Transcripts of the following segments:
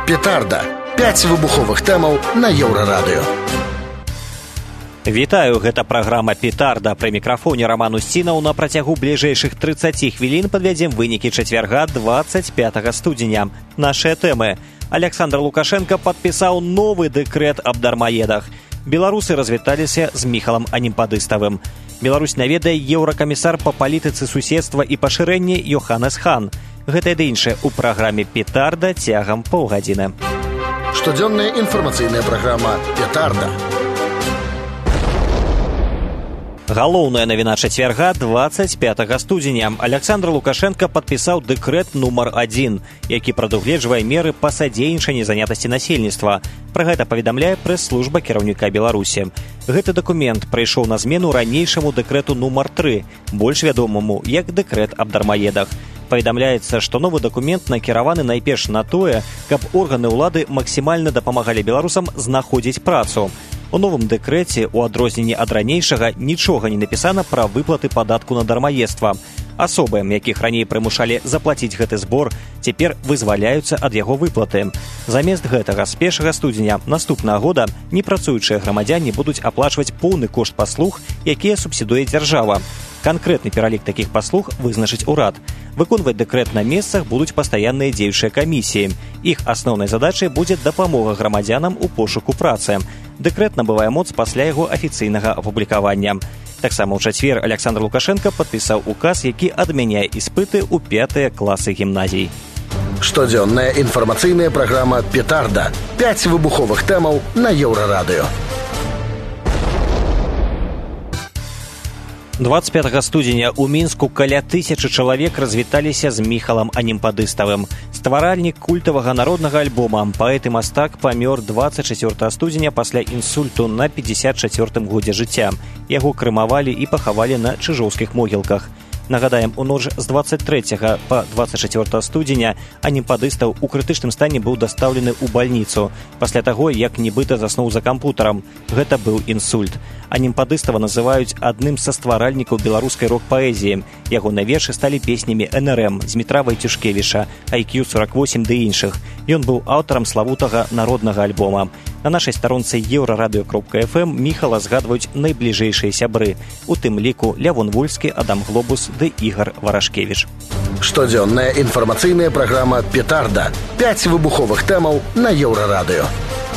Петарда. 5 выбуховых тэмаў на Еўрарадыё. Вітаю, гэта праграма «Петарда». Пры мікрафоне Роман Устінаў. На працягу бліжэйшых 30 хвілін падвядзем вынікі чацвярга 25 студзеня. Нашыя тэмы. Александр Лукашенко падпісаў новы дэкрэт аб дармаедах. Беларусы развіталіся з Міхалам Анімпадыставым. Беларусь наведае еўракамісар па палітыцы суседства і пашырэння Йоханнес Хан. Гэта і ды іншае ў праграме «Петарда» цягам паўгадзіны. Штодзённая інфармацыйная праграма «Петарда». Галоўная навіна чацвярга 25 студзеня. Александр Лукашенко падпісаў дэкрэт нумар 1, які прадугледжвае меры па садзейнічанні занятасці насельніцтва. Пра гэта паведамляе прэс-служба кіраўніка Беларусі. Гэты дакумент прыйшоў на змену ранейшаму дэкрэту нумар 3, больш вядомаму як дэкрэт аб дармаедах. Паведамляецца, што новы дакумент накіраваны найперш на тое, каб органы ўлады максімальна дапамагалі беларусам знаходзіць працу. У новым дэкрэце, у адрозненні ад ранейшага, нічога не напісана пра выплаты падатку на дармаедства. Асобы, якіх раней прымушалі заплаціць гэты збор, цяпер вызваляюцца ад яго выплаты. Замест гэтага з 1 студзеня наступнага года непрацуючыя грамадзяне будуць аплачваць поўны кошт паслуг, якія субсідуе дзяржава. Канкрэтны пералік такіх паслуг вызначыць урад. Выконваць дэкрэт на месцах будуць пастаянныя дзеючыя камісіі. Іх асноўнай задачай будзе дапамога грамадзянам у пошуку працы. Дэкрэт набывае моц пасля яго афіцыйнага апублікавання. Таксама ў чацвер Александр Лукашенко падпісаў указ, які адмяняе іспыты ў 5 класы гімназій. Штодзённая інфармацыйная праграма «Петарда». 5 выбуховых тэмаў на Еўрарадыё. 25 студзеня ў Мінску каля 1000 чалавек развіталіся з Міхалам Анімпадыставым. Стваральнік культавага народнага альбома, паэт і мастак памёр 24 студзеня пасля інсульту на 54-м годзе жыцця. Яго крэмавалі і пахавалі на чыжоўскіх могілках. Нагадаем, у ноч з 23 па 24 студзеня Анімпадыстаў у крытычным стане быў дастаўлены ў бальніцу пасля таго, як нібыта заснуў за кампутарам. Гэта быў інсульт. Анімпадыстава называюць адным са стваральнікаў беларускай рок-паэзіі. Ягоныя вершы сталі песнямі НРМ, Змітра Вайцюшкевіча, IQ48 ды іншых. Ён быў аўтарам славутага народнага альбома. На нашай старонцы еўрарадыё.фм Міхала згадваюць найбліжэйшыя сябры, у тым ліку Лявон Вольскі, Адам Глобус ды Ігар Варашкевіч. Штодзённая інфармацыйная праграма «Петарда». 5 выбуховых тэмаў на Еўрарадыё.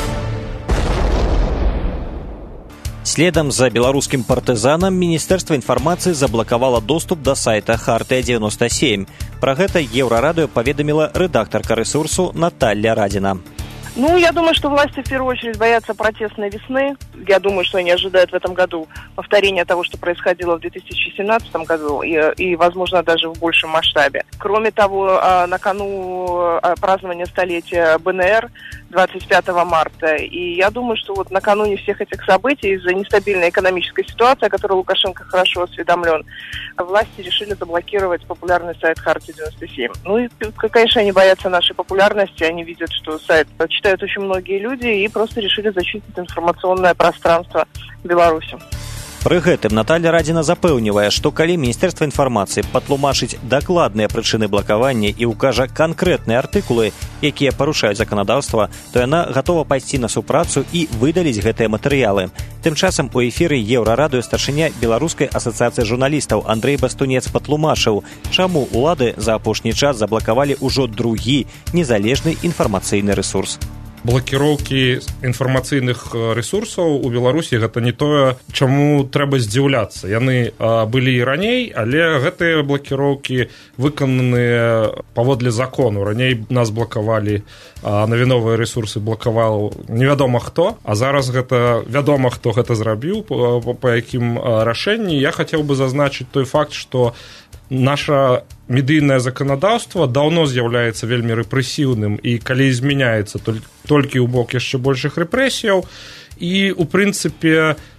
Следам за беларускім партызанам Міністэрства інфармацыі заблакавала доступ да сайта Хартыя-97. Пра гэта Еўрарадыё паведаміла рэдактарка рэсурсу Наталья Радина. Я думаю, что власти в первую очередь боятся протестной весны. Я думаю, что они ожидают в этом году повторения того, что происходило в 2017 году и, возможно, даже в большем масштабе. Кроме того, на кону празднования столетия БНР 25 марта. И я думаю, что вот накануне всех этих событий из-за нестабильной экономической ситуации, о которой Лукашенко хорошо осведомлен, власти решили заблокировать популярный сайт Хартия-97. И, конечно, они боятся нашей популярности, они видят, что сайт читают очень многие люди и просто решили защитить информационное пространство Беларуси. Пры гэтым Наталья Радина запэўнівае, што калі Міністэрства інфармацыі патлумачыць дакладныя прычыны блакавання і ўкажа канкрэтныя артыкулы, якія парушаюць заканадаўства, то яна гатова пайсці на супрацу і выдаліць гэтыя матэрыялы. Тым часам у эфіры Еўрарадыё старшыня Беларускай асацыяцыі журналістаў Андрэй Бастунец патлумачыў, чаму ўлады за апошні час заблакавалі ўжо другі незалежны інфармацыйны рэсурс. Блакіроўкі інфармацыйных рэсурсаў у Беларусі гэта не тое, чаму трэба здзіўляцца. Яны былі і раней, але гэтыя блакіроўкі выкананыя паводле закону. Раней нас блакавалі, навіновыя рэсурсы блакаваў невядома хто, а зараз гэта вядома, хто гэта зрабіў, па якім рашэнні. Я хацеў бы зазначыць той факт, што наша медыйнае заканадаўства даўно з'яўляецца вельмі рэпрэсіўным і калі змяняецца толькі ў бок яшчэ большых рэпрэсіяў і, у прынцыпе,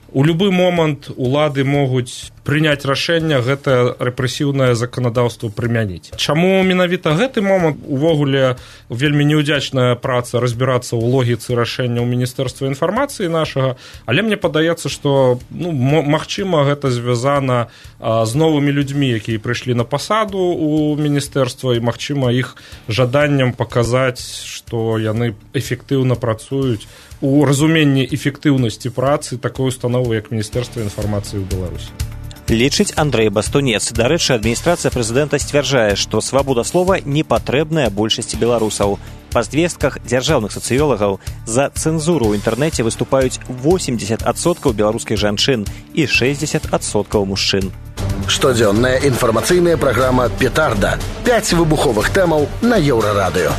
у любы момант улады могуць прыняць рашэнне гэта рэпрэсіўнае заканадаўства прымяніць. Чаму менавіта гэты момант? Увогуле вельмі неўдзячная праца разбірацца ў логіцы рашэння ў Міністэрства інфармацыі нашага, але мне падаецца, што магчыма гэта звязана з новымі людзьмі, якія прыйшлі на пасаду ў міністэрства, і магчыма іх жаданнем паказаць, што яны эфектыўна працуюць у разуменні эфектыўнасці працы такой установы, як Міністэрства інфармацыі ў Беларусі. Лічыць Андрэй Бастунец. Дарэчы, адміністрацыя прэзідэнта сцвярджае, што свабода слова не патрэбная большасці беларусаў. Па звестках дзяржаўных сацыёлагаў за цэнзуру ў інтэрнэце выступаюць 80% беларускіх жанчын і 60% мужчын. Штодзённая інфармацыйная праграма «Петарда». 5 выбуховых тэмаў на Еўрарадыё.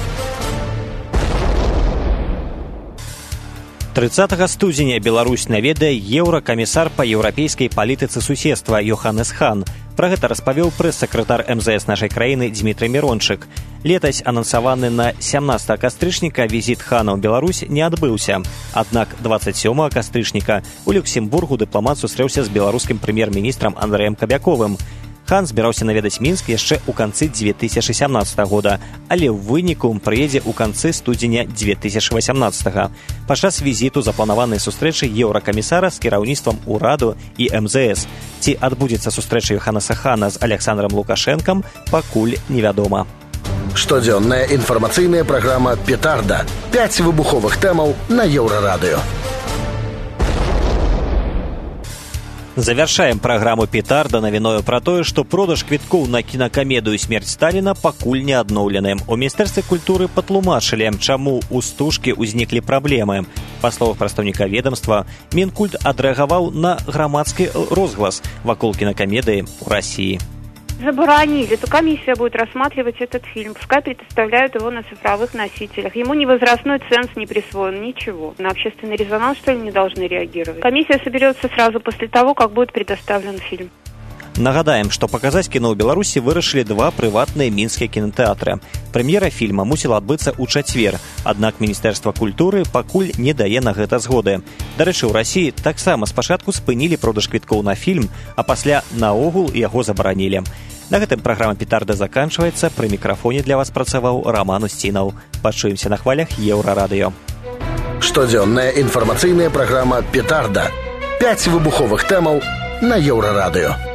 30 студзеня Беларусь наведае еўракамісар па еўрапейскай палітыцы суседства Йоханнес Хан. Пра гэта распавёў прэс-сакратар МЗС нашай краіны Дмітрый Мірончык. Летась анансаваны на 17 кастрычніка візіт Хана ў Беларусь не адбыўся. Аднак 27 кастрычніка у Люксембургу дыпламат сустрэўся з беларускім прэм'ер-міністрам Андрэем Кабяковым. Хан збіраўся наведаць Мінск яшчэ ў канцы 2017 года, але ў выніку прыедзе ў канцы студзеня 2018. Падчас візіту запланаванай сустрэчы еўракамісара з кіраўніцтвам ураду і МЗС. Ці адбудзецца сустрэча Йоханнеса Хана з Александром Лукашэнкам, пакуль невядома. Штодзённая інфармацыйная праграма «Петарда». 5 выбуховых тэмаў на Еўрарадыё. Завяршаем праграму «Петарда» навіною пра тое, што продаж квіткоў на кінакамедыю «Смерць Сталіна» пакуль не адноўлены. У Міністэрстве культуры патлумачылі, чаму ў стужкі ўзніклі праблемы. Па словах прадстаўніка ведамства, Мінкульт адрэагаваў на грамадскі розглас вакол кінакамедыі ў Расіі. Заборонили, то комиссия будет рассматривать этот фильм. Пускай представляют его на цифровых носителях. Ему ни возрастной ценз не присвоен, ничего. На общественный резонанс, что ли, не должны реагировать. Комиссия соберется сразу после того, как будет предоставлен фильм. Нагадаем, што паказаць кіно ў Беларусі вырашылі 2 прыватныя мінскія кінатэатры. Прэм'ера фільма мусіла адбыцца ў чацвер, аднак Міністэрства культуры пакуль не дае на гэта згоды. Дарэчы, ў Расіі таксама спачатку спынілі продаж квіткоў на фільм, а пасля наогул яго забаранілі. На гэтым праграма «Петарда» заканчваецца. Пры мікрафоне для вас працаваў Роман Устінаў. Пачуемся на хвалях Еўрарадыё. Штодзённая інфармацыйная праграма «Петарда». 5 выбуховых тэмаў на Еўрарадыё.